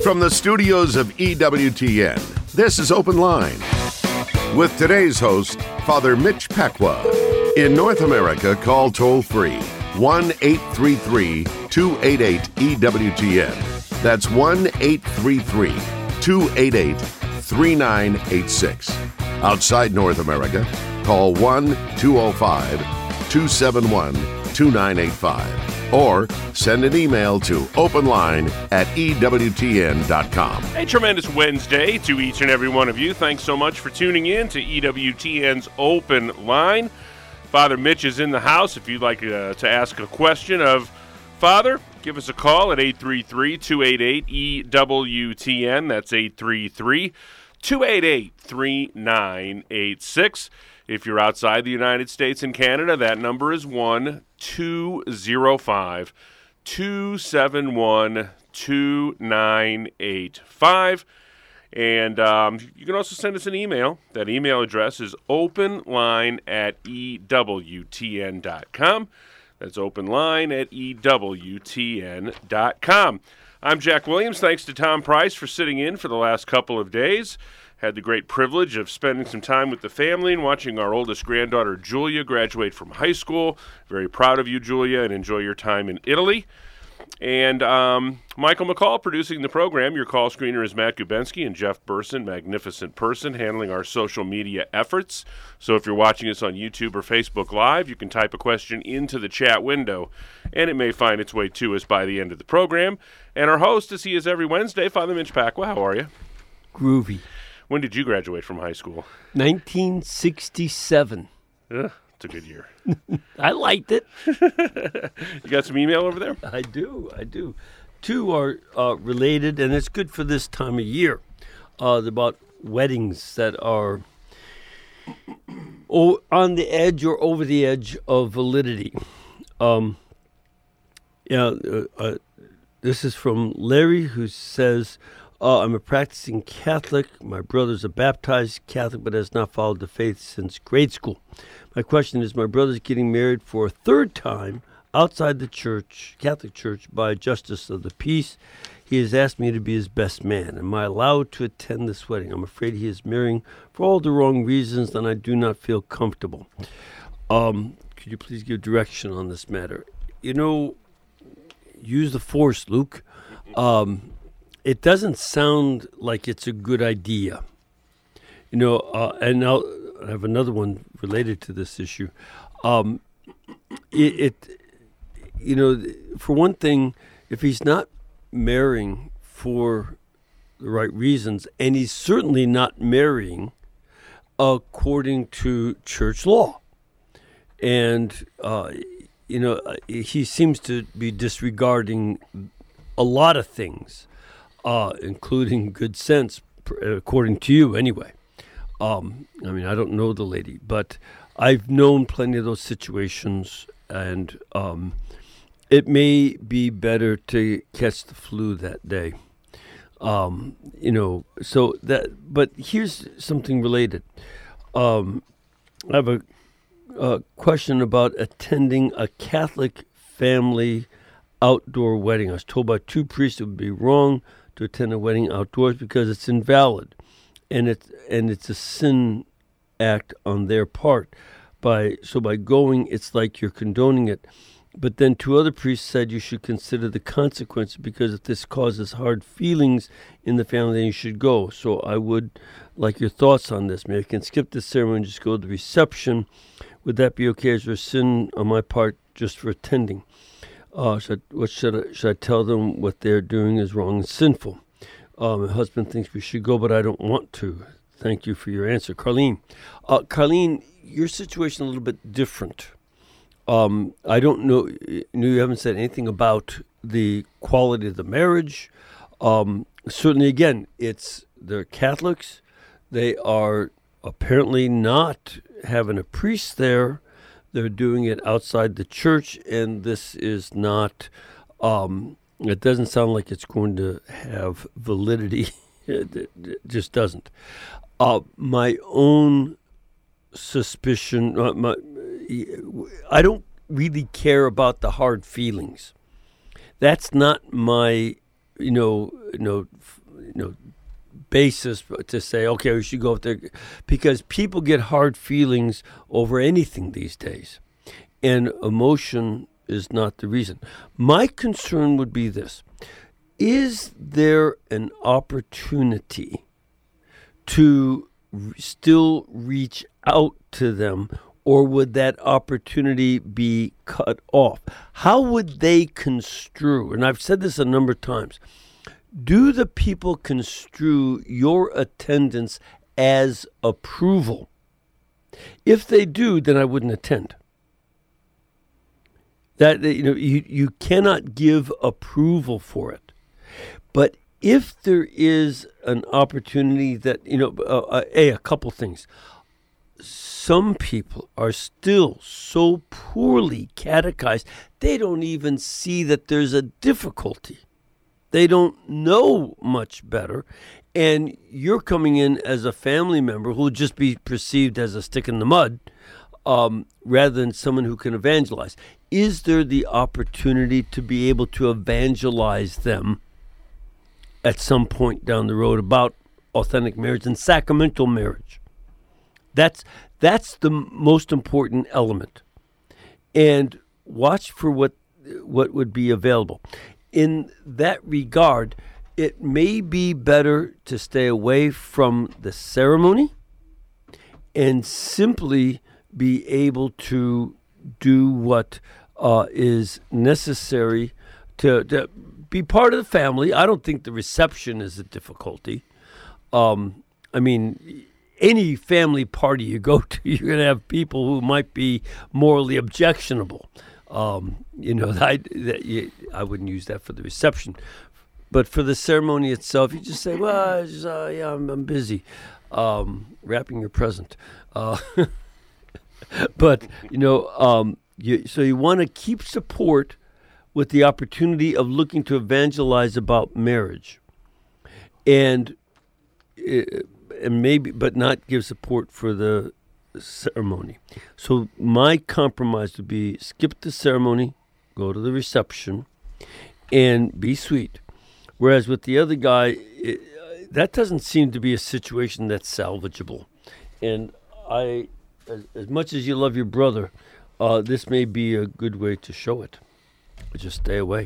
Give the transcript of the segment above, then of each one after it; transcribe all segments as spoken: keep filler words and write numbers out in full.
From the studios of E W T N, this is Open Line. With today's host, Father Mitch Pacwa. In North America, call toll-free one eight three three, two eight eight, E W T N. That's one eight three three, two eight eight, three nine eight six. Outside North America, call one two zero five, two seven one, two nine eight five. Or send an email to openline at E W T N dot com. A tremendous Wednesday to each and every one of you. Thanks so much for tuning in to E W T N's Open Line. Father Mitch is in the house. If you'd like uh, to ask a question of Father, give us a call at eight three three, two eight eight, E W T N. That's eight three three, two eight eight, three nine eight six. If you're outside the United States and Canada, that number is one two zero five, two seven one, two nine eight five. And um, you can also send us an email. That email address is openline at E W T N dot com. That's openline at E W T N dot com. I'm Jack Williams. Thanks to Tom Price for sitting in for the last couple of days. Had the great privilege of spending some time with the family and watching our oldest granddaughter, Julia, graduate from high school. Very proud of you, Julia, and enjoy your time in Italy. And um, Michael McCall producing the program. Your call screener is Matt Gubensky, and Jeff Burson, magnificent person, handling our social media efforts. So if you're watching us on YouTube or Facebook Live, you can type a question into the chat window, and it may find its way to us by the end of the program. And our host, as he is every Wednesday, Father Mitch Pacwa. How are you? Groovy. When did you graduate from high school? nineteen sixty-seven. Uh, it's a good year. I liked it. You got some email over there? I do, I do. Two are uh, related, and it's good for this time of year. Uh, about weddings that are o- on the edge or over the edge of validity. Um, yeah, uh, uh, this is from Larry, who says, Uh, I'm a practicing Catholic. My brother's a baptized Catholic, but has not followed the faith since grade school. My question is, my brother's getting married for a third time outside the church, Catholic Church, by a justice of the peace. He has asked me to be his best man. Am I allowed to attend this wedding? I'm afraid he is marrying for all the wrong reasons, and I do not feel comfortable. Um, could you please give direction on this matter? You know, use the force, Luke. Um... It doesn't sound like it's a good idea. You know, uh, and I'll, I have another one related to this issue. Um, it, it, you know, for one thing, if he's not marrying for the right reasons, and he's certainly not marrying according to church law, and, uh, you know, he seems to be disregarding a lot of things. Uh, including good sense, according to you, anyway. Um, I mean, I don't know the lady, but I've known plenty of those situations, and um, it may be better to catch the flu that day. Um, you know, so that. But here's something related. Um, I have a, a question about attending a Catholic family outdoor wedding. I was told by two priests it would be wrong to attend a wedding outdoors because it's invalid, and it's and it's a sin act on their part. By so by going, it's like you're condoning it. But then two other priests said you should consider the consequences, because if this causes hard feelings in the family, then you should go. So I would like your thoughts on this. Maybe I can skip the ceremony and just go to the reception. Would that be okay? Is there a sin on my part just for attending? Uh, should, what should I, should I tell them what they're doing is wrong and sinful? Uh, my husband thinks we should go, but I don't want to. Thank you for your answer. Carlene. Uh, Carlene, your situation is a little bit different. Um, I don't know, you haven't said anything about the quality of the marriage. Um, certainly, again, it's they're Catholics. They are apparently not having a priest there. They're doing it outside the church, and this is not, um, it doesn't sound like it's going to have validity. it, it just doesn't. Uh, my own suspicion, uh, my, I don't really care about the hard feelings. That's not my, you know, you know, f- you know, basis to say, okay, we should go up there, because people get hard feelings over anything these days, and emotion is not the reason. My concern would be this: is there an opportunity to r- still reach out to them, or would that opportunity be cut off? How would they construe, and I've said this a number of times, do the people construe your attendance as approval? If they do, then I wouldn't attend. That, you know, you, you cannot give approval for it. But if there is an opportunity that, you know, uh, uh, a, a couple things. Some people are still so poorly catechized, they don't even see that there's a difficulty. They don't know much better. And you're coming in as a family member who will just be perceived as a stick in the mud, um, rather than someone who can evangelize. Is there the opportunity to be able to evangelize them at some point down the road about authentic marriage and sacramental marriage? That's that's the most important element. And watch for what what would be available. In that regard, it may be better to stay away from the ceremony and simply be able to do what uh, is necessary to, to be part of the family. I don't think the reception is a difficulty. Um, I mean, any family party you go to, you're going to have people who might be morally objectionable. Um, you know, I, that you, I wouldn't use that for the reception. But for the ceremony itself, you just say, well, just, uh, yeah, I'm, I'm busy um, wrapping your present. Uh, but, you know, um, you, so you want to keep support with the opportunity of looking to evangelize about marriage. And, and maybe, but not give support for the ceremony. So my compromise would be skip the ceremony, go to the reception, and be sweet. Whereas with the other guy, it, that doesn't seem to be a situation that's salvageable. And I, as, as much as you love your brother, uh, this may be a good way to show it. But just stay away.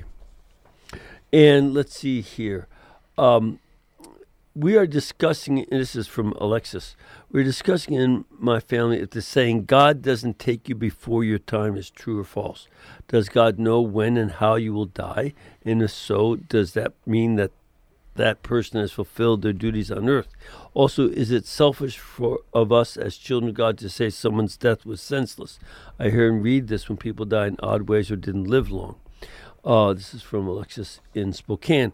And let's see here. Um, we are discussing, and this is from Alexis, we're discussing in my family if the saying, God doesn't take you before your time, is true or false. Does God know when and how you will die? And if so, does that mean that that person has fulfilled their duties on earth? Also, is it selfish for of us as children of God to say someone's death was senseless? I hear and read this when people die in odd ways or didn't live long. Uh, this is from Alexis in Spokane.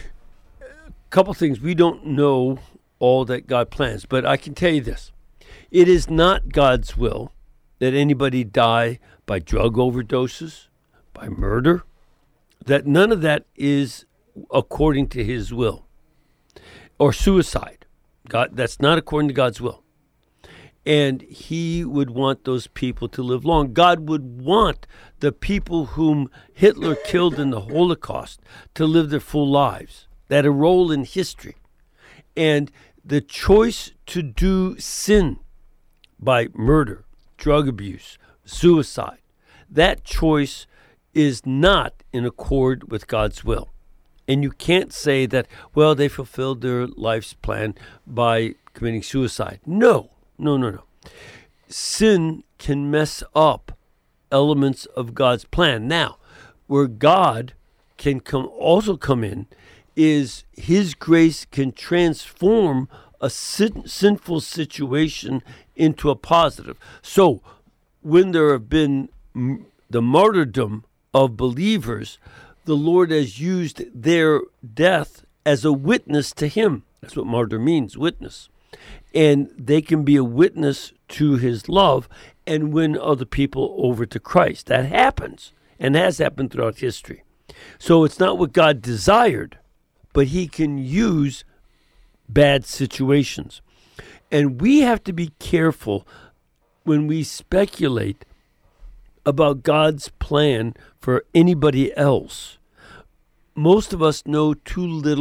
Couple things. We don't know all that God plans, but I can tell you this. It is not God's will that anybody die by drug overdoses, by murder, that none of that is according to his will, or suicide. God, that's not according to God's will. And he would want those people to live long. God would want the people whom Hitler killed in the Holocaust to live their full lives, that a role in history. And the choice to do sin by murder, drug abuse, suicide, that choice is not in accord with God's will. And you can't say that, well, they fulfilled their life's plan by committing suicide. No, no, no, no. Sin can mess up elements of God's plan. Now, where God can come also come in is his grace can transform a sin, sinful situation into a positive. So when there have been m- the martyrdom of believers, the Lord has used their death as a witness to him. That's what martyr means, witness. And they can be a witness to his love and win other people over to Christ. That happens and has happened throughout history. So it's not what God desired, but he can use bad situations. And we have to be careful when we speculate about God's plan for anybody else. Most of us know too little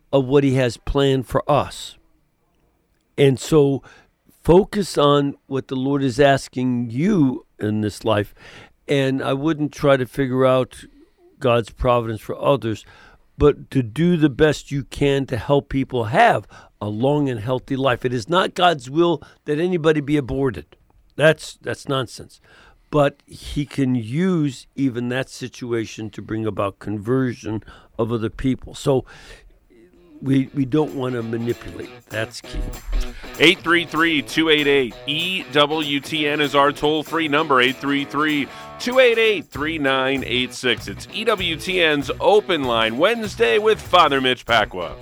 of what he has planned for us. And so focus on what the Lord is asking you in this life. And I wouldn't try to figure out God's providence for others, but to do the best you can to help people have a long and healthy life. It is not God's will that anybody be aborted. That's that's nonsense. But he can use even that situation to bring about conversion of other people. So we we don't want to manipulate. That's key. eight three three, two eight eight, E W T N is our toll-free number, eight three three, two eight eight, three nine eight six. It's E W T N's Open Line Wednesday with Father Mitch Pacwa.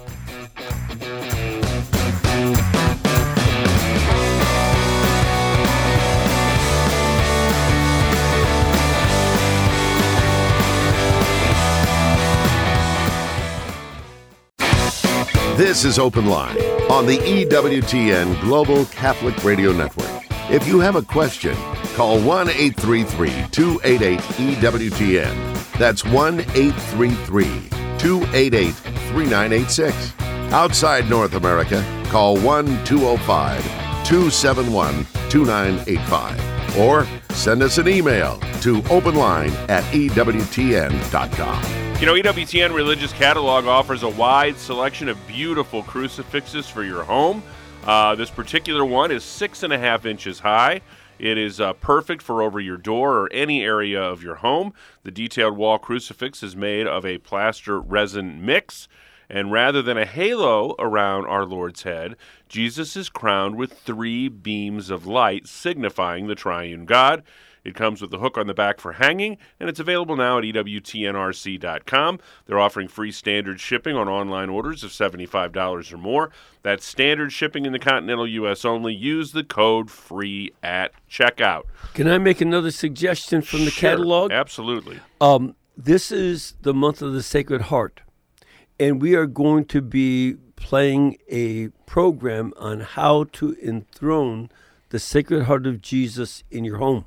This is Open Line on the E W T N Global Catholic Radio Network. If you have a question, call one eight three three, two eight eight, E W T N. That's one eight three three, two eight eight, three nine eight six. Outside North America, call one two zero five, two seven one, two nine eight five. Or send us an email to openline at E W T N dot com. You know, E W T N Religious Catalog offers a wide selection of beautiful crucifixes for your home. Uh, this particular one is six and a half inches high. It is uh, perfect for over your door or any area of your home. The detailed wall crucifix is made of a plaster resin mix. And rather than a halo around our Lord's head, Jesus is crowned with three beams of light signifying the triune God. It comes with a hook on the back for hanging, and it's available now at E W T N R C dot com. They're offering free standard shipping on online orders of seventy-five dollars or more. That's standard shipping in the continental U S only. Use the code FREE at checkout. Can I make another suggestion from the Sure, catalog? Absolutely. Um, this is the month of the Sacred Heart, and we are going to be playing a program on how to enthrone the Sacred Heart of Jesus in your home.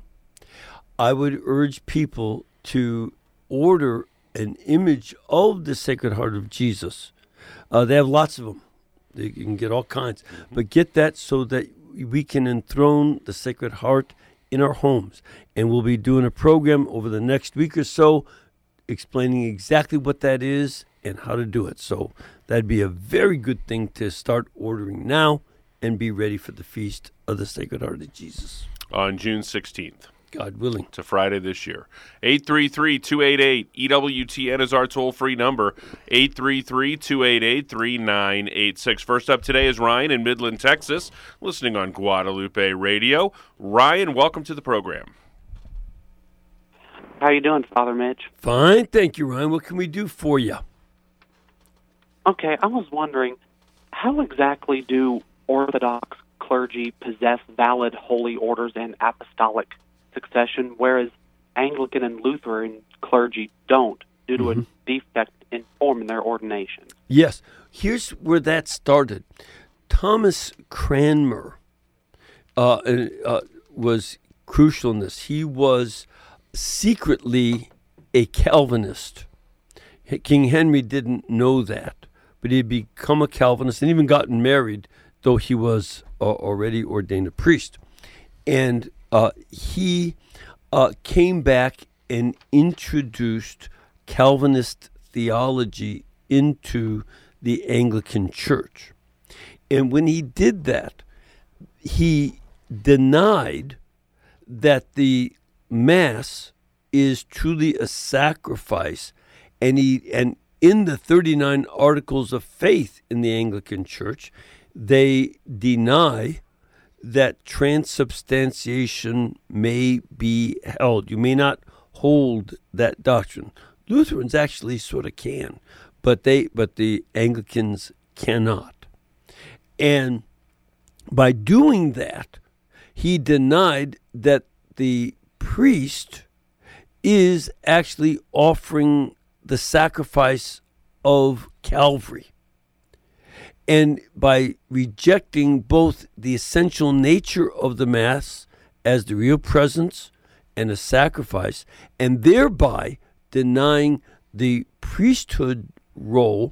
I would urge people to order an image of the Sacred Heart of Jesus. Uh, they have lots of them. You can get all kinds. But get that so that we can enthrone the Sacred Heart in our homes. And we'll be doing a program over the next week or so explaining exactly what that is and how to do it. So that'd be a very good thing to start ordering now and be ready for the Feast of the Sacred Heart of Jesus. On June sixteenth. God willing. To Friday this year. eight three three, two eight eight, E W T N is our toll-free number, eight three three, two eight eight, three nine eight six. First up today is Ryan in Midland, Texas, listening on Guadalupe Radio. Ryan, welcome to the program. How you doing, Father Mitch? Fine, thank you, Ryan. What can we do for you? Okay, I was wondering, how exactly do Orthodox clergy possess valid holy orders and apostolic succession, whereas Anglican and Lutheran clergy don't, due to mm-hmm. a defect in form in their ordination? Yes. Here's where that started. Thomas Cranmer uh, uh, was crucial in this. He was secretly a Calvinist. King Henry didn't know that, but he had become a Calvinist and even gotten married, though he was uh, already ordained a priest. And uh, he uh, came back and introduced Calvinist theology into the Anglican Church. And when he did that, he denied that the Mass is truly a sacrifice. And he and in the thirty-nine Articles of Faith in the Anglican Church, they deny that transubstantiation may be held. You may not hold that doctrine. Lutherans actually sort of can, but they but the Anglicans cannot. And by doing that, he denied that the priest is actually offering the sacrifice of Calvary. And by rejecting both the essential nature of the Mass as the real presence and a sacrifice, and thereby denying the priesthood role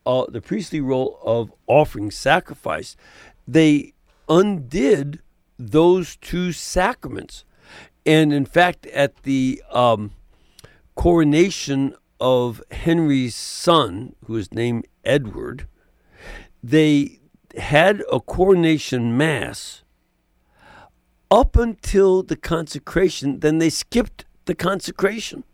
uh, the priestly role of offering sacrifice, they undid those two sacraments. And in fact, at the um, coronation of Henry's son, who is named Edward, they had a coronation mass up until the consecration. Then they skipped the consecration,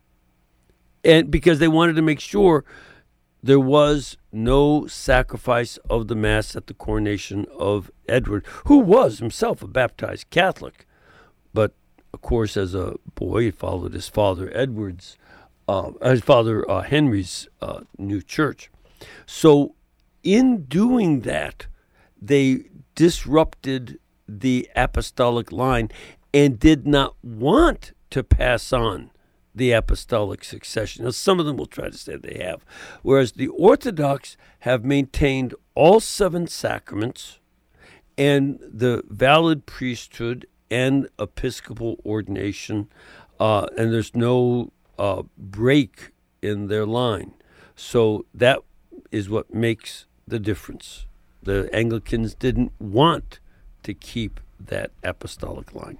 and because they wanted to make sure there was no sacrifice of the mass at the coronation of Edward, who was himself a baptized Catholic, but of course, as a boy, he followed his father Edward's, uh, his father uh, Henry's uh, new church. So, in doing that, they disrupted the apostolic line and did not want to pass on the apostolic succession. Now, some of them will try to say they have, whereas the Orthodox have maintained all seven sacraments and the valid priesthood and episcopal ordination, uh, and there's no uh, break in their line. So that is what makes the difference. The Anglicans didn't want to keep that apostolic line.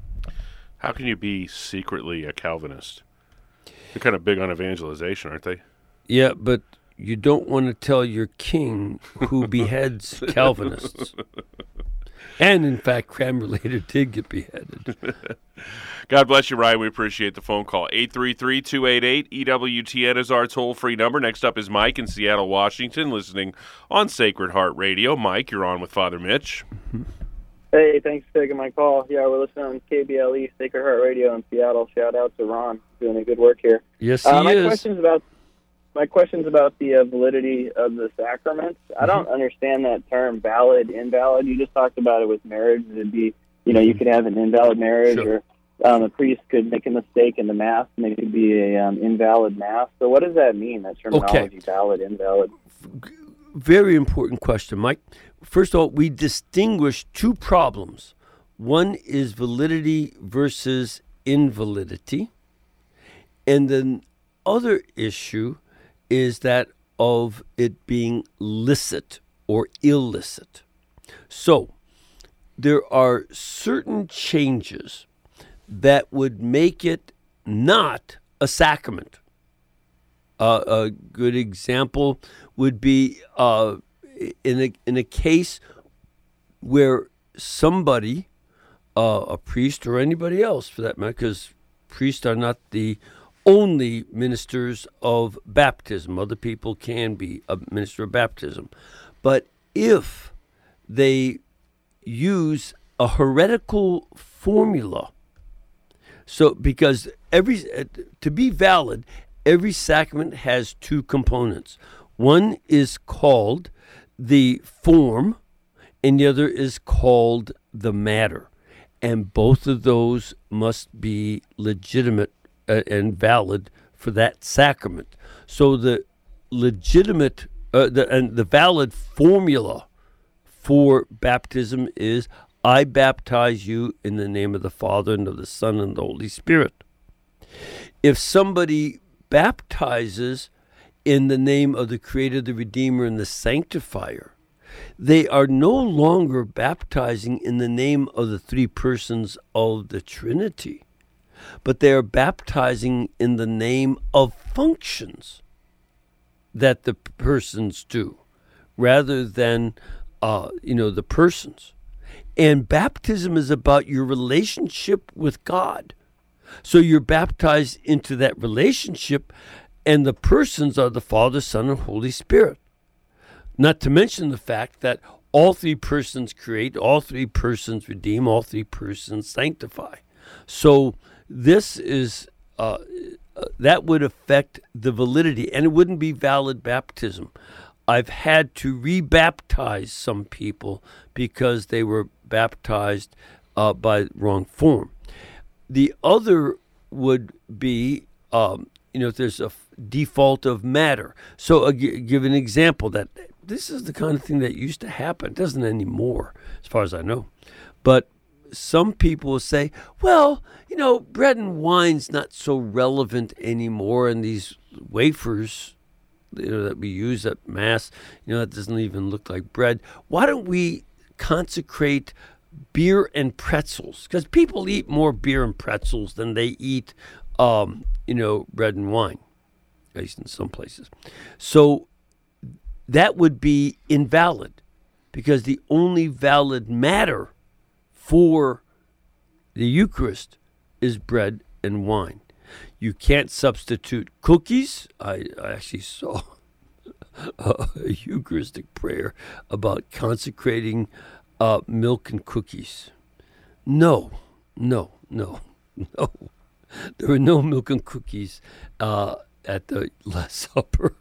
How can you be secretly a Calvinist? They're kind of big on evangelization, aren't they? Yeah, but you don't want to tell your king who beheads Calvinists. And, in fact, Cranmer later did get beheaded. God bless you, Ryan. We appreciate the phone call. eight three three, two eight eight, E W T N is our toll-free number. Next up is Mike in Seattle, Washington, listening on Sacred Heart Radio. Mike, you're on with Father Mitch. Hey, thanks for taking my call. Yeah, we're listening on K B L E, Sacred Heart Radio in Seattle. Shout out to Ron, doing a good work here. Yes, he uh, my is. Question's about, my question's about the uh, validity of the sacraments. I don't mm-hmm. understand that term, valid, invalid. You just talked about it with marriage. It'd be, you know, you could have an invalid marriage, Sure. or um, a priest could make a mistake in the Mass, and it could be a um, invalid Mass. So what does that mean, that terminology, Okay. valid, invalid? Very important question, Mike. First of all, we distinguish two problems. One is validity versus invalidity. And then other issue is that of it being licit or illicit. So there are certain changes that would make it not a sacrament. Uh, a good example would be uh, in a in a case where somebody, uh, a priest or anybody else for that matter, because priests are not the only ministers of baptism. Other people can be a minister of baptism. But if they use a heretical formula, so because every to be valid, every sacrament has two components. One is called the form, and the other is called the matter. And both of those must be legitimate uh, and valid for that sacrament. So the legitimate uh, the, and the valid formula for baptism is, I baptize you in the name of the Father and of the Son and the Holy Spirit. If somebody baptizes in the name of the Creator, the Redeemer, and the Sanctifier, they are no longer baptizing in the name of the three persons of the Trinity, but they are baptizing in the name of functions that the persons do, rather than, uh, you know, the persons. And baptism is about your relationship with God. So you're baptized into that relationship, and the persons are the Father, Son, and Holy Spirit. Not to mention the fact that all three persons create, all three persons redeem, all three persons sanctify. So this is, uh, that would affect the validity, and it wouldn't be valid baptism. I've had to rebaptize some people because they were baptized uh, by wrong form. The other would be, um, you know, if there's a f- default of matter. So I'll g- give an example that this is the kind of thing that used to happen. It doesn't anymore, as far as I know. But some people will say, well, you know, bread and wine's not so relevant anymore, and these wafers you know, that we use at Mass, you know, that doesn't even look like bread. Why don't we consecrate beer and pretzels? Because people eat more beer and pretzels than they eat, um, you know, bread and wine, at least in some places. So that would be invalid, because the only valid matter for the Eucharist is bread and wine. You can't substitute cookies. I, I actually saw a Eucharistic prayer about consecrating uh, milk and cookies. No, no, no, no. There were no milk and cookies uh, at the Last Supper.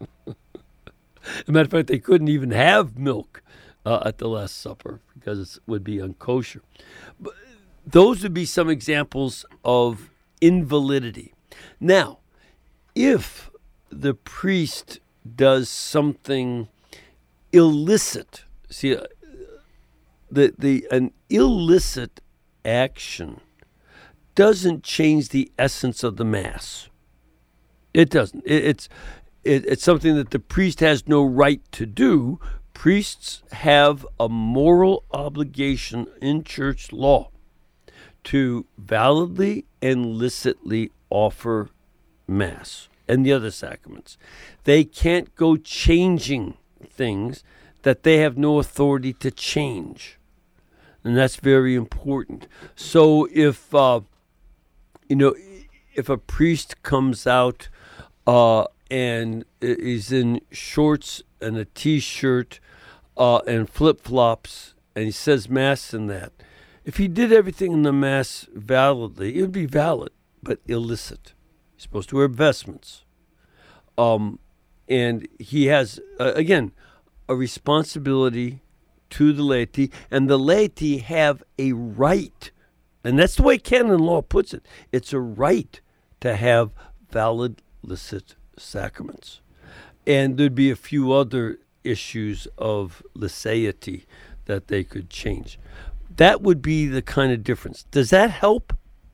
As a matter of fact, they couldn't even have milk uh, at the Last Supper because it would be unkosher. But those would be some examples of invalidity. Now, if the priest does something illicit, see, uh, the the an illicit action doesn't change the essence of the Mass. It doesn't. It, it's it, it's something that the priest has no right to do. Priests have a moral obligation in church law to validly and licitly offer Mass and the other sacraments. They can't go changing things that they have no authority to change. And that's very important. So if, uh, you know, if a priest comes out uh, and is in shorts and a T-shirt uh, and flip-flops, and he says Mass in that, if he did everything in the Mass validly, it would be valid, but illicit. He's supposed to wear vestments. Um, and he has, uh, again, a responsibility to the laity, and the laity have a right, and that's the way canon law puts it. It's a right to have valid, licit sacraments. And there'd be a few other issues of licety that they could change. That would be the kind of difference. Does that help?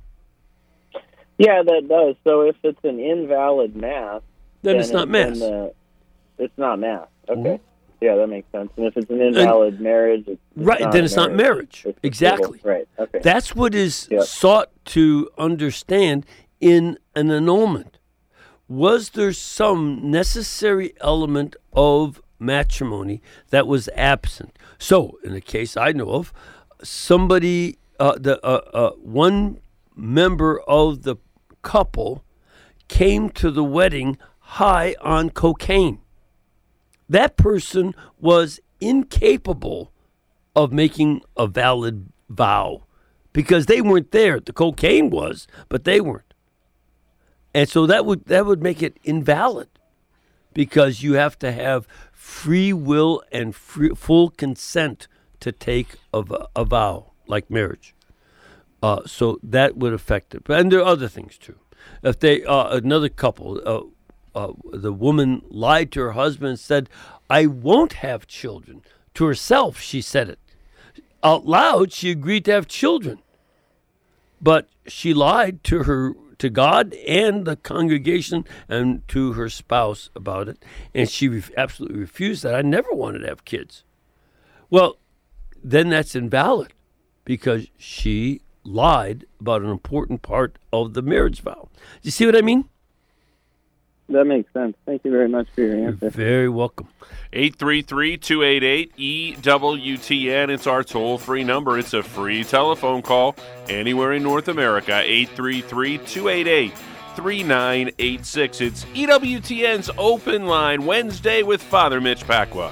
Yeah, that does. So if it's an invalid Mass, then, then it's not Mass. The, it's not Mass. Okay. Mm-hmm. Yeah, that makes sense. And if it's an invalid and, marriage, it's, it's right, not then it's marriage. not marriage. It's exactly. Right. Okay. That's what is yep. sought to understand in an annulment. Was there some necessary element of matrimony that was absent? So, in a case I know of, somebody, uh, the uh, uh, one member of the couple came to the wedding high on cocaine. That person was incapable of making a valid vow because they weren't there. The cocaine was, but they weren't. And so that would that would make it invalid, because you have to have free will and free, full consent to take a, a vow like marriage. Uh, so that would affect it. And there are other things too. If they uh, another couple, uh, uh, the woman lied to her husband and said, "I won't have children." To herself, she said it. Out loud, she agreed to have children, but she lied to her to God and the congregation and to her spouse about it, and she re- absolutely refused that. I never wanted to have kids. Well, then that's invalid, because she lied about an important part of the marriage vow. Do you see what I mean? That makes sense. Thank you very much for your answer. You're very welcome. eight three three, two eight eight, E W T N. It's our toll-free number. It's a free telephone call anywhere in North America. eight three three, two eight eight, three nine eight six. It's E W T N's Open Line Wednesday with Father Mitch Pacwa.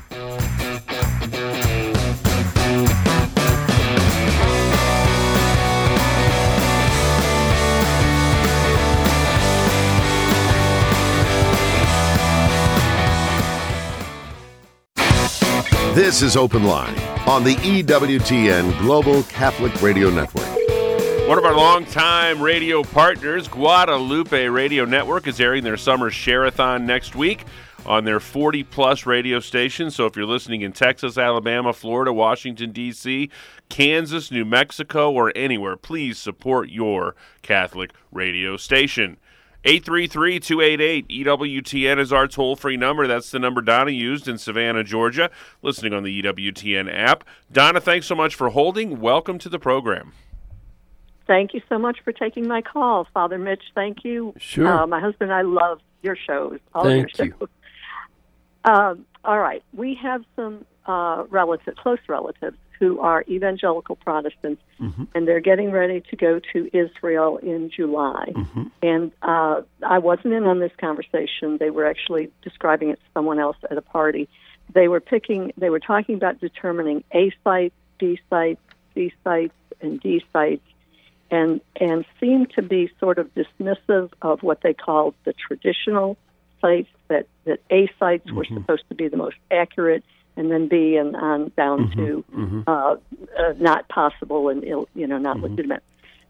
This is Open Line on the E W T N Global Catholic Radio Network. One of our longtime radio partners, Guadalupe Radio Network, is airing their summer share-a-thon next week on their forty-plus radio stations. So if you're listening in Texas, Alabama, Florida, Washington, D C, Kansas, New Mexico, or anywhere, please support your Catholic radio station. eight three three, two eight eight, E W T N is our toll-free number. That's the number Donna used in Savannah, Georgia, listening on the E W T N app. Donna, thanks so much for holding. Welcome to the program. Thank you so much for taking my call, Father Mitch. Thank you. Sure. Uh, my husband and I love your shows, all Thank your you. shows. Um, all right. We have some uh, relatives, close relatives, who are evangelical Protestants, mm-hmm. and they're getting ready to go to Israel in July. Mm-hmm. And uh, I wasn't in on this conversation. They were actually describing it to someone else at a party. They were picking, they were talking about determining A sites, B sites, C sites, and D sites, and and seemed to be sort of dismissive of what they called the traditional sites, that, that A sites mm-hmm. were supposed to be the most accurate, and then B and on down mm-hmm. to mm-hmm. Uh, uh, not possible and Ill, you know not mm-hmm. legitimate.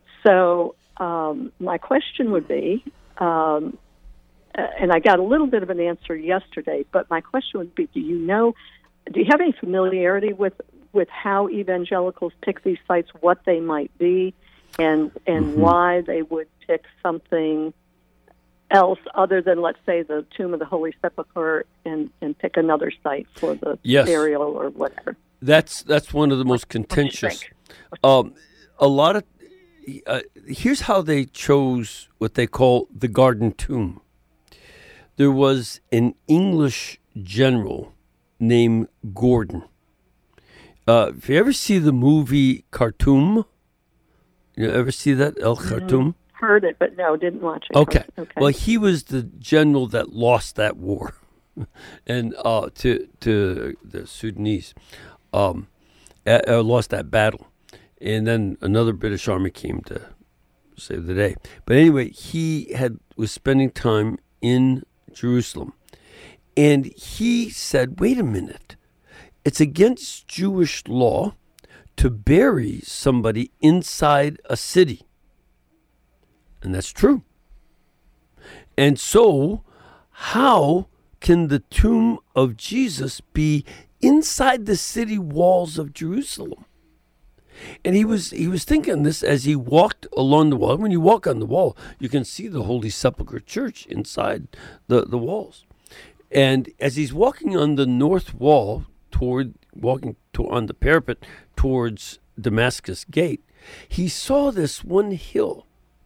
So um, my question would be, um, uh, and I got a little bit of an answer yesterday, but my question would be: Do you know? Do you have any familiarity with with how evangelicals pick these sites? What they might be, and and mm-hmm. why they would pick something else other than, let's say, the Tomb of the Holy Sepulchre, and, and pick another site for the yes. burial or whatever. That's that's one of the most contentious. Um, a lot of uh, here's how they chose what they call the Garden Tomb. There was an English general named Gordon. Uh, if you ever see the movie Khartoum, you ever see that El Khartoum? Heard it, but no, didn't watch it. Okay. okay. Well, he was the general that lost that war, and uh, to to the Sudanese, um, uh, lost that battle, and then another British army came to save the day. But anyway, he had was spending time in Jerusalem, and he said, "Wait a minute, it's against Jewish law to bury somebody inside a city." And that's true. And so, how can the tomb of Jesus be inside the city walls of Jerusalem? And he was he was thinking this as he walked along the wall. When you walk on the wall, you can see the Holy Sepulchre Church inside the, the walls. And as he's walking on the north wall, toward walking to, on the parapet towards Damascus Gate, he saw this one hill.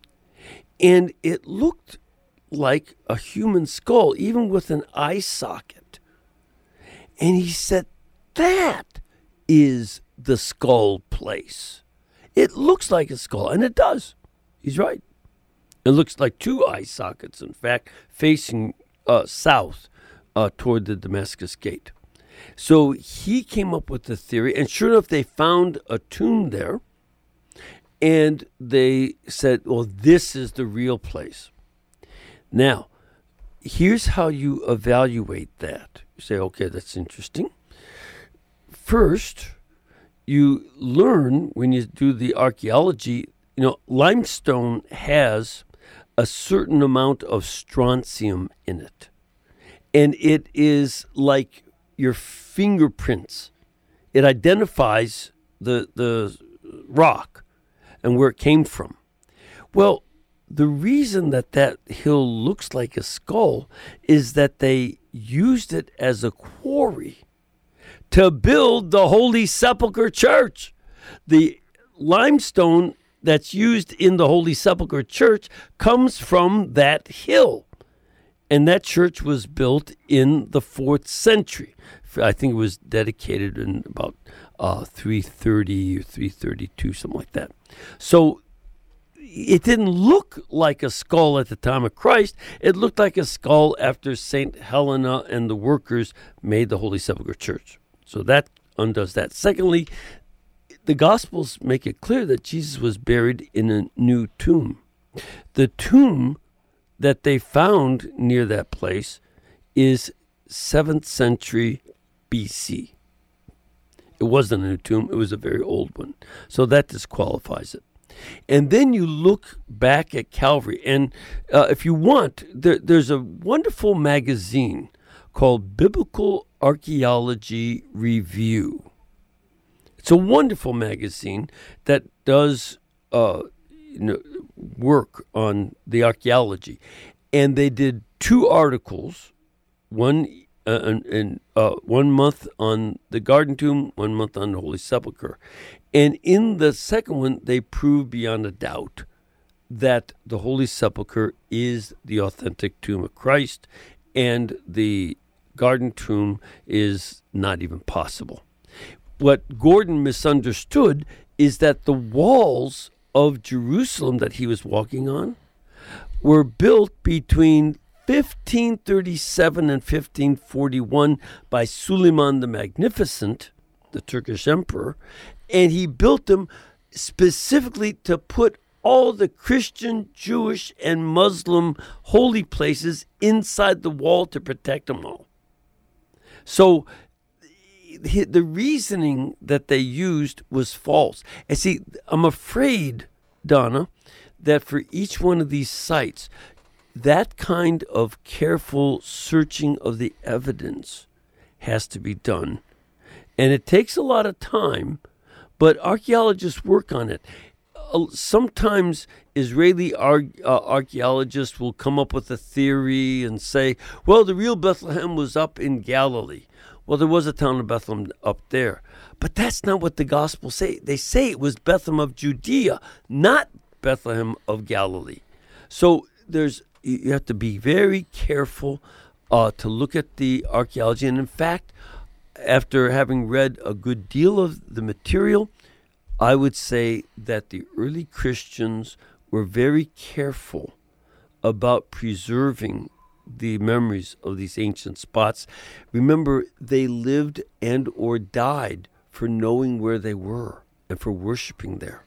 And it looked like a human skull, even with an eye socket. And he said, that is the skull place. It looks like a skull, and it does. He's right. It looks like two eye sockets, in fact, facing uh, south uh, toward the Damascus Gate. So he came up with the theory, and sure enough, they found a tomb there. And they said, well, this is the real place. Now, here's how you evaluate that. You say, okay, that's interesting. First, you learn when you do the archaeology, you know, limestone has a certain amount of strontium in it. And it is like your fingerprints. It identifies the the rock and where it came from. Well, the reason that that hill looks like a skull is that they used it as a quarry to build the Holy Sepulchre Church. The limestone that's used in the Holy Sepulchre Church comes from that hill. And that church was built in the fourth century. I think it was dedicated in about uh, three thirty or three thirty-two, something like that. So it didn't look like a skull at the time of Christ. It looked like a skull after Saint Helena and the workers made the Holy Sepulchre Church. So that undoes that. Secondly, the Gospels make it clear that Jesus was buried in a new tomb. The tomb that they found near that place is seventh century B C. It wasn't a new tomb. It was a very old one. So that disqualifies it. And then you look back at Calvary. And uh, if you want, there, there's a wonderful magazine called Biblical Archaeology Review. It's a wonderful magazine that does uh, you know, work on the archaeology. and they did two articles, one uh, and, and uh, one month on the Garden Tomb, one month on the Holy Sepulchre. And in the second one, they proved beyond a doubt that the Holy Sepulchre is the authentic tomb of Christ, and the Garden Tomb is not even possible. What Gordon misunderstood is that the walls of Jerusalem that he was walking on were built between fifteen thirty-seven and fifteen forty-one by Suleiman the Magnificent, the Turkish emperor, and he built them specifically to put all the Christian, Jewish, and Muslim holy places inside the wall to protect them all. So the reasoning that they used was false. And see, I'm afraid, Donna, that for each one of these sites, that kind of careful searching of the evidence has to be done. And it takes a lot of time, but archaeologists work on it. Sometimes Israeli ar- uh, archaeologists will come up with a theory and say, well, the real Bethlehem was up in Galilee. Well, there was a town of Bethlehem up there. But that's not what the Gospels say. They say it was Bethlehem of Judea, not Bethlehem of Galilee. So there's you have to be very careful uh, to look at the archaeology. And in fact, after having read a good deal of the material, I would say that the early Christians were very careful about preserving the memories of these ancient spots. Remember, they lived and or died for knowing where they were and for worshiping there.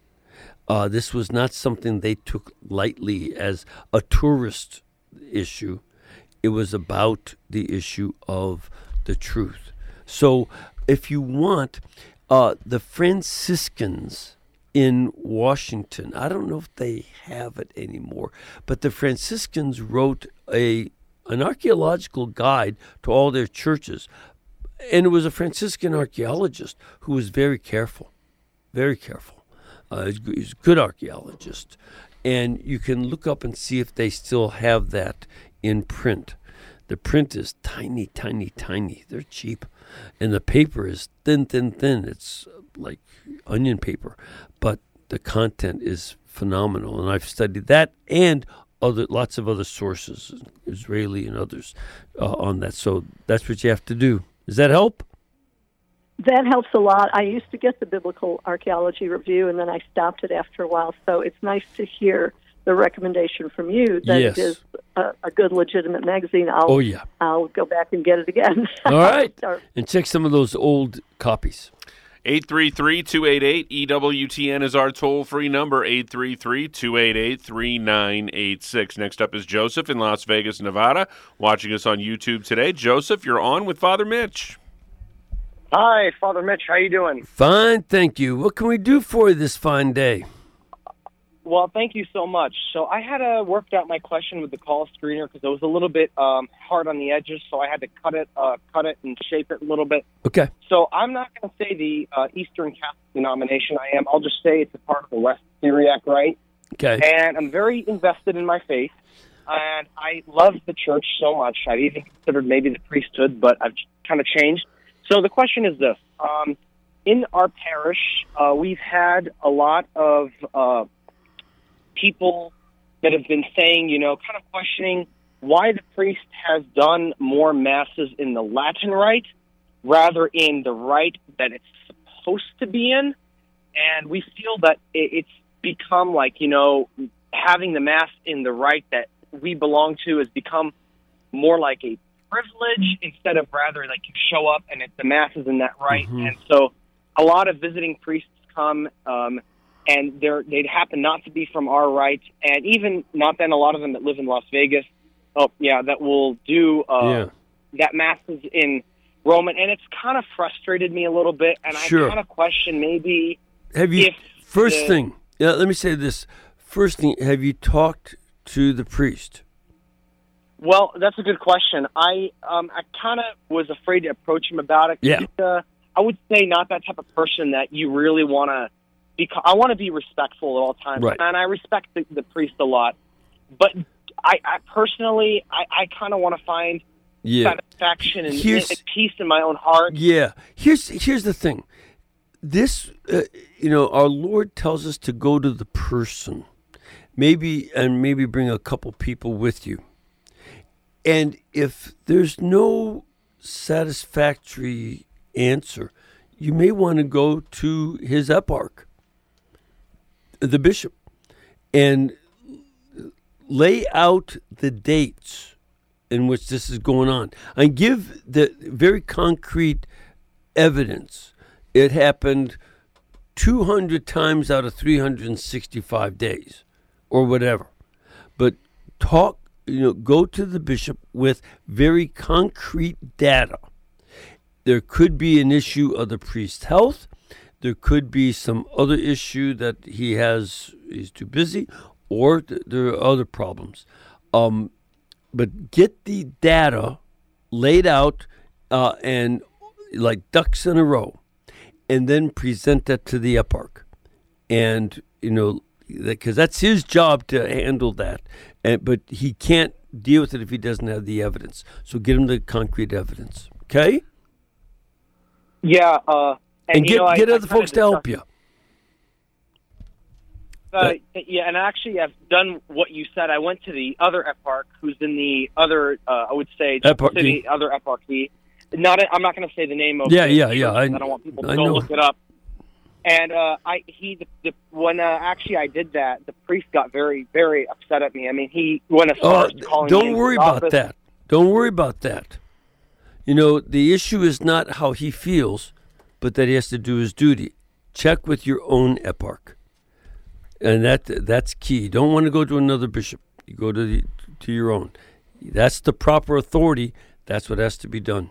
Uh, this was not something they took lightly as a tourist issue. It was about the issue of the truth. So if you want, uh, the Franciscans in Washington, I don't know if they have it anymore, but the Franciscans wrote a an archaeological guide to all their churches. And it was a Franciscan archaeologist who was very careful, very careful. Uh, he's a good archaeologist. And you can look up and see if they still have that in print. The print is tiny, tiny, tiny. They're cheap. And the paper is thin, thin, thin. It's like onion paper. But the content is phenomenal. And I've studied that and other lots of other sources, Israeli and others, uh, on that. So that's what you have to do. Does that help? That helps a lot. I used to get the Biblical Archaeology Review, and then I stopped it after a while. So it's nice to hear the recommendation from you that yes. it is a, a good, legitimate magazine. I'll, oh, yeah. I'll go back and get it again. All right. And check some of those old copies. eight three three, two eight eight, E W T N is our toll-free number, eight three three, two eight eight, three nine eight six. Next up is Joseph in Las Vegas, Nevada, watching us on YouTube today. Joseph, you're on with Father Mitch. Hi, Father Mitch. How you doing? Fine, thank you. What can we do for you this fine day? Well, thank you so much. So I had uh, worked out my question with the call screener because it was a little bit um, hard on the edges, so I had to cut it, uh, cut it, and shape it a little bit. Okay. So I'm not going to say the uh, Eastern Catholic denomination I am. I'll just say it's a part of the West Syriac Rite. Okay. And I'm very invested in my faith, and I love the church so much. I've even considered maybe the priesthood, but I've kind of changed. So the question is this. Um, in our parish, uh, we've had a lot of uh, people that have been saying, you know, kind of questioning why the priest has done more masses in the Latin Rite rather in the rite that it's supposed to be in. And we feel that it's become like, you know, having the Mass in the rite that we belong to has become more like a privilege instead of rather like you show up and it's the Masses in that rite. Mm-hmm. And so a lot of visiting priests come, um, and they're, they'd happen not to be from our rite, and even not then a lot of them that live in Las Vegas, oh yeah, that will do uh, yeah. that Masses in Roman, and it's kind of frustrated me a little bit, and sure. I kind of question maybe have you, if first the, thing, yeah, let me say this, first thing, have you talked to the priest? Well, that's a good question. I um, I kind of was afraid to approach him about it. Yeah. Uh, I would say not that type of person that you really want to be. I want to be respectful at all times, right. and I respect the, the priest a lot. But I, I personally, I, I kind of want to find Yeah. satisfaction and, Here's- and peace in my own heart. Yeah. Here's here's the thing. This, uh, you know, our Lord tells us to go to the person, maybe, and maybe bring a couple people with you. And if there's no satisfactory answer, you may want to go to his eparch, the bishop, and lay out the dates in which this is going on and give the very concrete evidence. It happened two hundred times out of three hundred sixty-five days or whatever. But talk, you know, go to the bishop with very concrete data. There could be an issue of the priest's health. There could be some other issue that he has, he's too busy, or th- there are other problems. Um, but get the data laid out uh, and like ducks in a row, and then present that to the eparch. And, you know, because that's his job to handle that. And, but he can't deal with it if he doesn't have the evidence. So get him the concrete evidence. Okay? Yeah, uh, and, And you get, know, I- get I other kinda folks to help discussed- you. Uh, yeah, and actually, I've done what you said. I went to the other eparch, who's in the other, uh, I would say, Eparchy. city, other eparchy. Not, I'm not going to say the name of. Yeah, the yeah, church, yeah, I- I don't want people to I go know. look it up. And uh, I, he, the, the, when uh, actually I did that, the priest got very, very upset at me. I mean, he went as far Oh, as calling me don't into worry his about office. that. Don't worry about that. You know, the issue is not how he feels, but that he has to do his duty. Check with your own eparch. And that that's key. Don't want to go to another bishop. You go to the, to your own. That's the proper authority. That's what has to be done.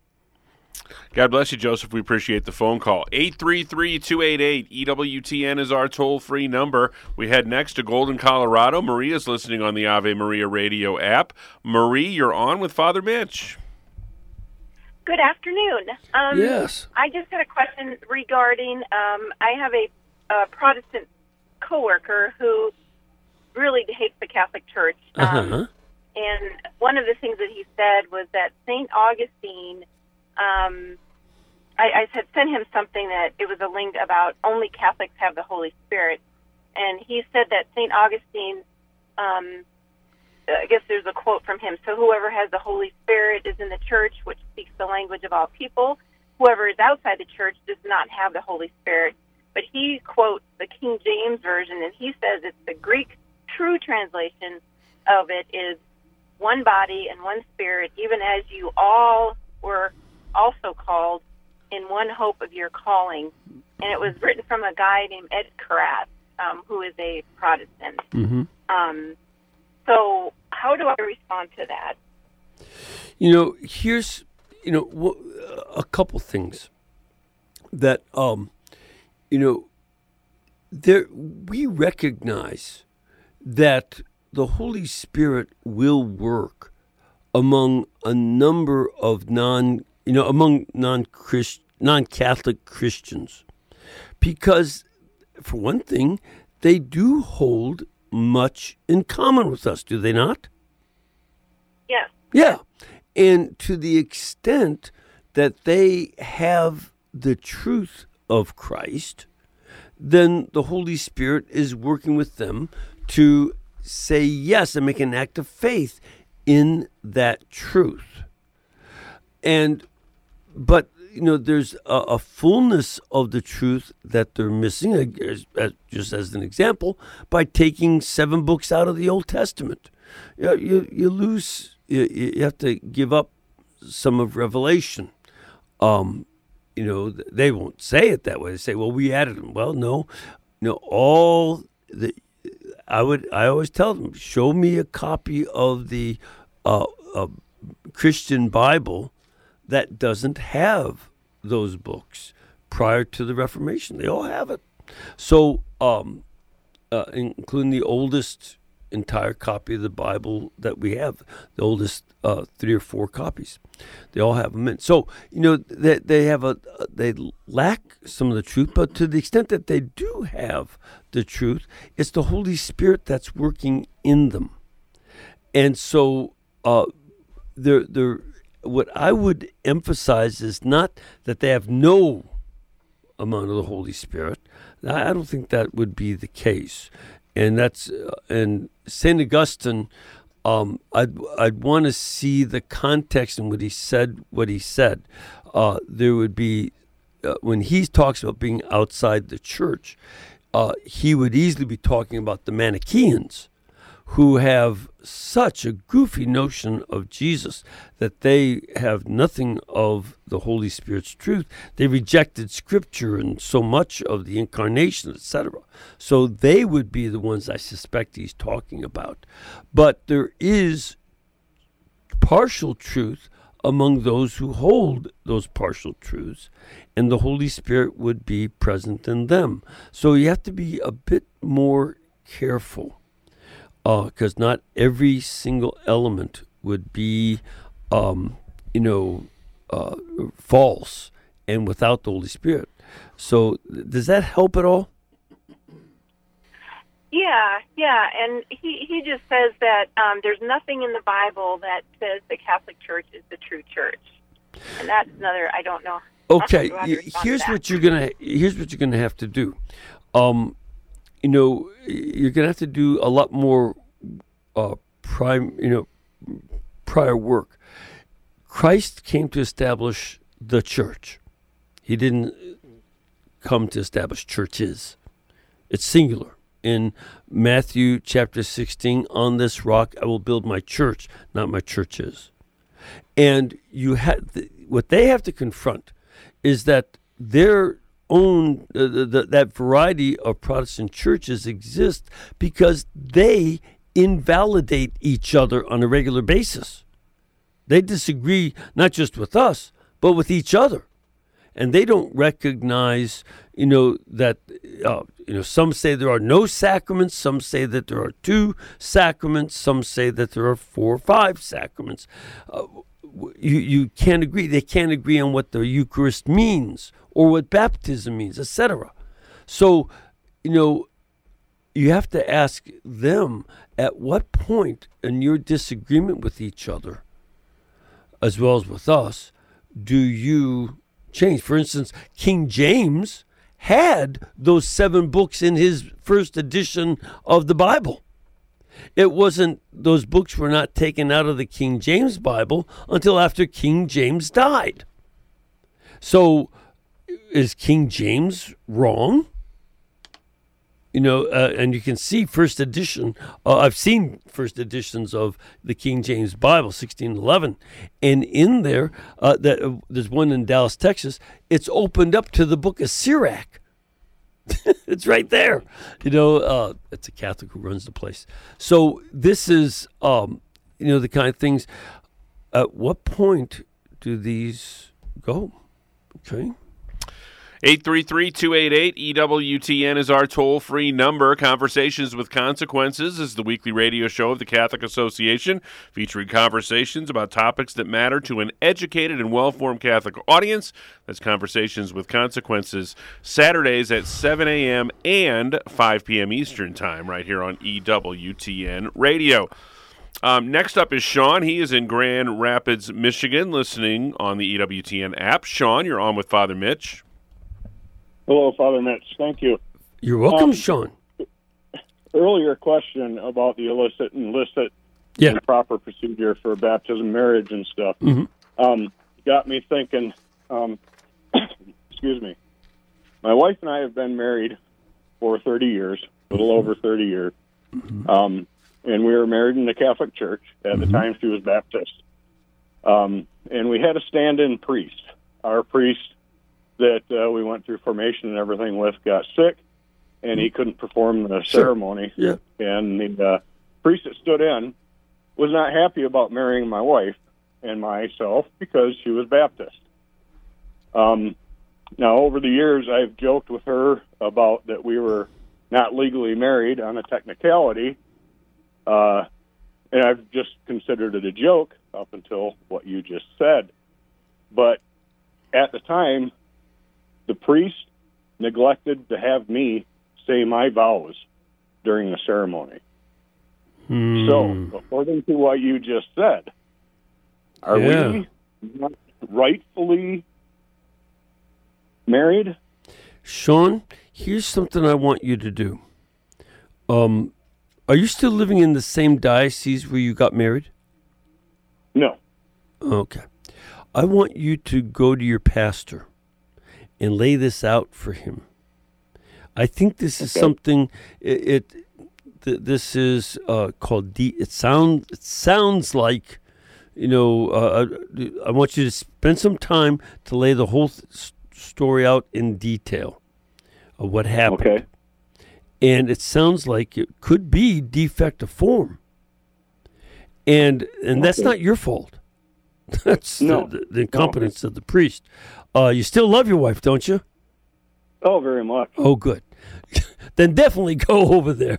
God bless you, Joseph. We appreciate the phone call. eight three three, two eight eight, E W T N is our toll-free number. We head next to Golden, Colorado. Maria's listening on the Ave Maria radio app. Marie, you're on with Father Mitch. Good afternoon. Um, Yes. I just had a question regarding, um, I have a, a Protestant coworker who really hates the Catholic Church. Um, Uh-huh. And one of the things that he said was that Saint Augustine, um, I, I had sent him something that it was a link about only Catholics have the Holy Spirit. And he said that Saint Augustine, um, I guess there's a quote from him. So whoever has the Holy Spirit is in the church, which speaks the language of all people. Whoever is outside the church does not have the Holy Spirit. But he quotes the King James Version, and he says it's the Greek true translation of it is one body and one spirit, even as you all were also called in one hope of your calling. And it was written from a guy named Ed Karat, um, who is a Protestant. Mm-hmm. Um, so how do I respond to that? You know, here's, you know, w- a couple things that, um, you know, there we recognize that the Holy Spirit will work among a number of non, you know, among non-Christ, non-Catholic Christians, because, for one thing, they do hold much in common with us, do they not? Yes. Yeah. And to the extent that they have the truth of Christ, then the Holy Spirit is working with them to say yes and make an act of faith in that truth. And, but, you know, there's a, a fullness of the truth that they're missing, as, as, just as an example, by taking seven books out of the Old Testament. You, know, you, you lose, you, you have to give up some of Revelation. Um, you know, they won't say it that way. They say, well, we added them. Well, no, no, all the, I would, I always tell them, show me a copy of the uh, uh, Christian Bible that doesn't have those books prior to the Reformation. They all have it. So, um, uh, including the oldest entire copy of the Bible that we have, the oldest uh, three or four copies. They all have them in. So, you know, they, they have a, they lack some of the truth, but to the extent that they do have the truth, it's the Holy Spirit that's working in them. And so, uh, there, there, what I would emphasize is not that they have no amount of the Holy Spirit. I don't think that would be the case. And that's uh, and Saint Augustine. Um, I'd I'd want to see the context in what he said. What he said, uh, there would be uh, when he talks about being outside the church, uh, he would easily be talking about the Manichaeans, who have such a goofy notion of Jesus that they have nothing of the Holy Spirit's truth. They rejected Scripture and so much of the incarnation, et cetera. So they would be the ones I suspect he's talking about. But there is partial truth among those who hold those partial truths, and the Holy Spirit would be present in them. So you have to be a bit more careful. Because uh, not every single element would be, um, you know, uh, false and without the Holy Spirit. So does that help at all? Yeah, yeah. And he, he just says that um, there's nothing in the Bible that says the Catholic Church is the true church. And that's another, I don't know. Okay, I don't know here's what you're gonna here's what you're gonna have to do. Um, you know, you're going to have to do a lot more uh, prime, you know, prior work. Christ came to establish the church. He didn't come to establish churches. It's singular. In Matthew chapter sixteen, on this rock I will build my church, not my churches. And you have what they have to confront is that their own uh, the, that variety of Protestant churches exist because they invalidate each other on a regular basis. They disagree not just with us, but with each other. And they don't recognize, you know, that, uh, you know, some say there are no sacraments, some say that there are two sacraments, some say that there are four or five sacraments. Uh, you, you can't agree. They can't agree on what the Eucharist means or what baptism means, et cetera. So, you know, you have to ask them at what point in your disagreement with each other, as well as with us, do you change? For instance, King James had those seven books in his first edition of the Bible. It wasn't, those books were not taken out of the King James Bible until after King James died. So is King James wrong? You know, uh, and you can see first edition. Uh, I've seen first editions of the King James Bible, sixteen eleven, and in there, uh, that uh, there's one in Dallas, Texas. It's opened up to the Book of Sirach. It's right there. You know, uh, it's a Catholic who runs the place. So this is, um, you know, the kind of things. At what point do these go? Okay. eight three three, two eight eight, E W T N is our toll-free number. Conversations with Consequences is the weekly radio show of the Catholic Association, featuring conversations about topics that matter to an educated and well-formed Catholic audience. That's Conversations with Consequences, Saturdays at seven a.m. and five p.m. Eastern Time, right here on E W T N Radio. Um, next up is Sean. He is in Grand Rapids, Michigan, listening on the E W T N app. Sean, you're on with Father Mitch. Hello, Father Mitch. Thank you. You're welcome, um, Sean. Earlier question about the illicit and illicit yeah. and proper procedure for baptism, marriage, and stuff Mm-hmm. um, got me thinking. Um, excuse me. My wife and I have been married for thirty years, a little over thirty years, Mm-hmm. um, and we were married in the Catholic Church at Mm-hmm. the time she was Baptist. Um, and we had a stand-in priest. Our priest that uh, we went through formation and everything with got sick, and he couldn't perform the Sure. ceremony. Yeah. And the uh, priest that stood in was not happy about marrying my wife and myself because she was Baptist. Um, now, over the years, I've joked with her about that we were not legally married on a technicality, uh, and I've just considered it a joke up until what you just said. But at the time, the priest neglected to have me say my vows during the ceremony. Hmm. So, according to what you just said, are Yeah. we not rightfully married? Sean, here's something I want you to do. Um, are you still living in the same diocese where you got married? No. Okay. I want you to go to your pastor and lay this out for him. I think this is Okay. something. It, it th- this is uh, called. De- it sounds. It sounds like, you know. Uh, I want you to spend some time to lay the whole th- s- story out in detail of what happened. Okay. And it sounds like it could be defect of form. And and that's Okay. not your fault. That's No. the, the incompetence of the priest. Uh, you still love your wife, don't you? Oh, very much. Oh, good. Then definitely go over there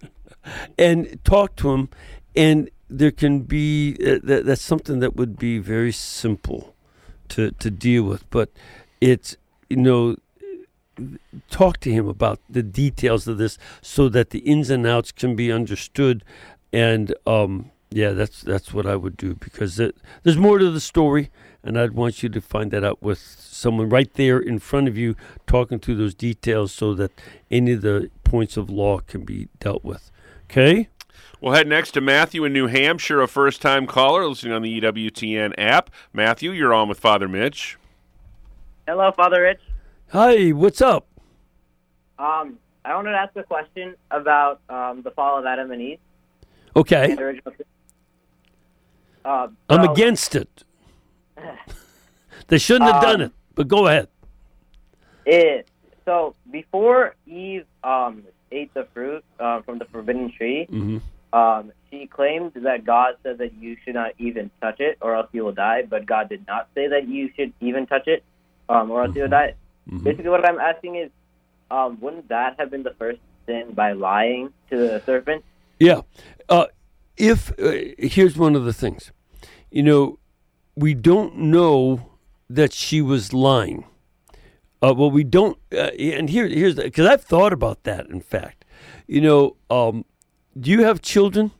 and talk to him. And there can be uh, that, that's something that would be very simple to to deal with. But it's, you know, talk to him about the details of this so that the ins and outs can be understood. And um, yeah, that's that's what I would do, because it, there's more to the story, and I'd want you to find that out with someone right there in front of you, talking through those details so that any of the points of law can be dealt with. Okay? We'll head next to Matthew in New Hampshire, a first-time caller listening on the E W T N app. Matthew, you're on with Father Mitch. Hello, Father Rich. Hi, what's up? Um, I wanted to ask a question about um, the fall of Adam and Eve. Okay. And the original sin. Uh, I'm so- against it. They shouldn't have done Um, it, but go ahead. It, so before Eve um, ate the fruit uh, from the forbidden tree, Mm-hmm. um, she claimed that God said that you should not even touch it or else you will die, but God did not say that you should even touch it um, or else you will die. Mm-hmm. Basically what I'm asking is, um, wouldn't that have been the first sin by lying to the serpent? Yeah. Uh, if uh, here's one of the things, you know, we don't know that she was lying. Uh, well, we don't, uh, and here, here's because I've thought about that. In fact, you know, um, do you have children?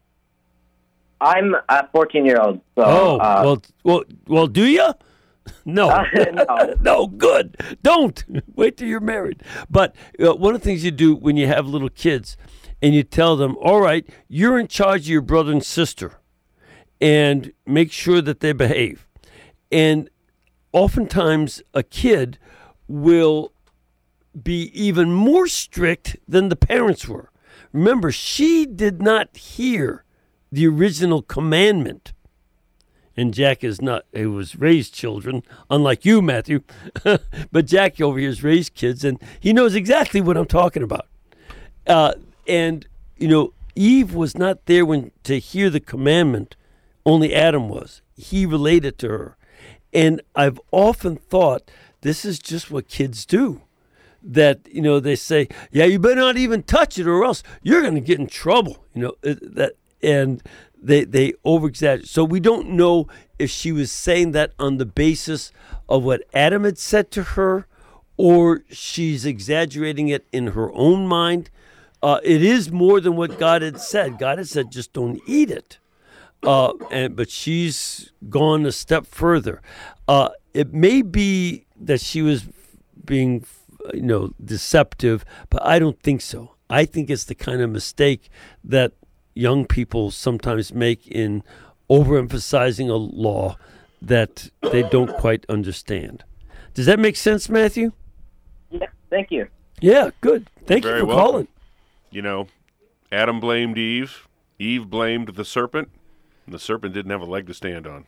I'm a fourteen-year-old. So, oh, uh, well, well, well, do you? No, no. no, good. Don't wait till you're married. But uh, one of the things you do when you have little kids, and you tell them, all right, you're in charge of your brother and sister, and make sure that they behave. And oftentimes a kid will be even more strict than the parents were. Remember, she did not hear the original commandment. And Jack is not, he was raised children, unlike you, Matthew. But Jack over here has raised kids, and he knows exactly what I'm talking about. Uh, and, you know, Eve was not there when to hear the commandment. Only Adam was. He related to her. And I've often thought this is just what kids do. That, you know, they say, yeah, you better not even touch it or else you're going to get in trouble. You know, that, and they, they over-exaggerate. So we don't know if she was saying that on the basis of what Adam had said to her, or she's exaggerating it in her own mind. Uh, it is more than what God had said. God had said, just don't eat it. Uh, and but she's gone a step further. Uh, it may be that she was being, you know, deceptive, but I don't think so. I think it's the kind of mistake that young people sometimes make in overemphasizing a law that they don't quite understand. Does that make sense, Matthew? Yeah, thank you. Yeah, good. Thank You're you for very welcome. calling. You know, Adam blamed Eve. Eve blamed the serpent. And the serpent didn't have a leg to stand on.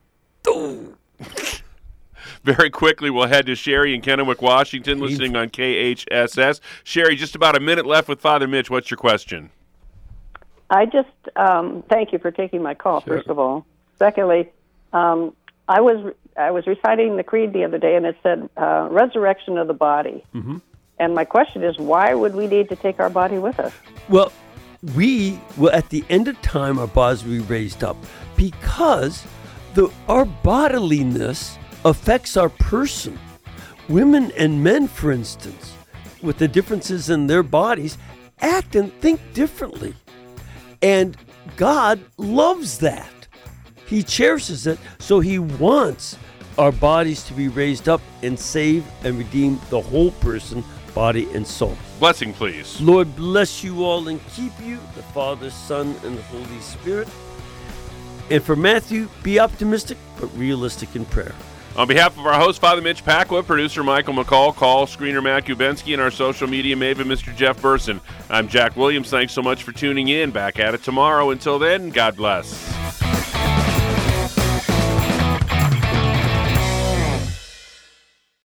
Very quickly, we'll head to Sherry in Kennewick, Washington, listening on K H S S. Sherry, just about a minute left with Father Mitch. What's your question? I just um, thank you for taking my call, Sure. first of all. Secondly, um, I was I was reciting the creed the other day, and it said uh, resurrection of the body. Mm-hmm. And my question is, why would we need to take our body with us? Well, we will, at the end of time, our bodies will be raised up because the our bodiliness affects our person. Women and men, for instance, with the differences in their bodies, act and think differently. And God loves that. He cherishes it, so he wants our bodies to be raised up and save and redeem the whole person, body and soul. Blessing, please. Lord, bless you all and keep you, the Father, Son, and the Holy Spirit. And for Matthew, be optimistic but realistic in prayer. On behalf of our host, Father Mitch Pacwa, producer Michael McCall, call screener Matt Kubensky, and our social media maven, Mister Jeff Burson, I'm Jack Williams. Thanks so much for tuning in. Back at it tomorrow. Until then, God bless.